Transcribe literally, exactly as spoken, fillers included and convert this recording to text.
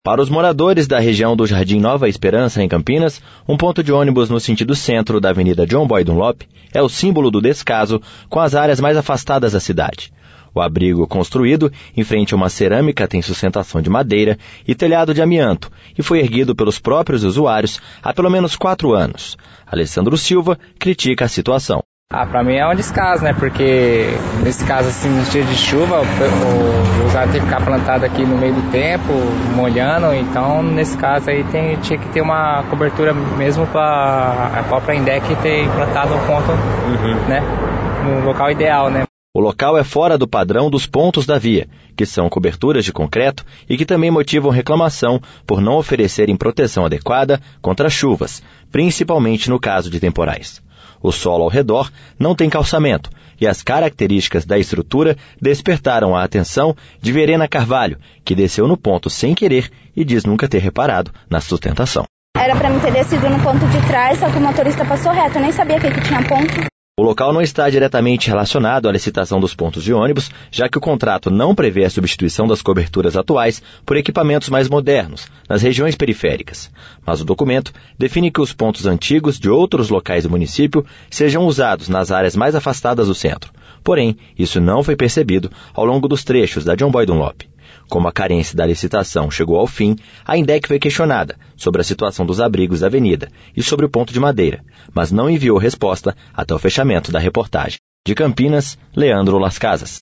Para os moradores da região do Jardim Nova Esperança, em Campinas, um ponto de ônibus no sentido centro da Avenida John Boy Dunlop é o símbolo do descaso com as áreas mais afastadas da cidade. O abrigo construído em frente a uma cerâmica tem sustentação de madeira e telhado de amianto e foi erguido pelos próprios usuários há pelo menos quatro anos. Alessandro Silva critica a situação. Ah, pra mim é um descaso, né? Porque nesse caso, assim, nos dias de chuva, o, o, o usuário tem que ficar plantado aqui no meio do tempo, molhando. Então, nesse caso aí, tem, tinha que ter uma cobertura mesmo para a própria Indec ter implantado um ponto, uhum. né? No local ideal, né? O local é fora do padrão dos pontos da via, que são coberturas de concreto e que também motivam reclamação por não oferecerem proteção adequada contra chuvas, principalmente no caso de temporais. O solo ao redor não tem calçamento e as características da estrutura despertaram a atenção de Verena Carvalho, que desceu no ponto sem querer e diz nunca ter reparado na sustentação. Era para mim ter descido no ponto de trás, só que o motorista passou reto, eu nem sabia que aqui tinha ponto. O local não está diretamente relacionado à licitação dos pontos de ônibus, já que o contrato não prevê a substituição das coberturas atuais por equipamentos mais modernos, nas regiões periféricas. Mas o documento define que os pontos antigos de outros locais do município sejam usados nas áreas mais afastadas do centro. Porém, isso não foi percebido ao longo dos trechos da John Boy Dunlop. Como a carência da licitação chegou ao fim, a Indec foi questionada sobre a situação dos abrigos da avenida e sobre o ponto de madeira, mas não enviou resposta até o fechamento da reportagem. De Campinas, Leandro Las Casas.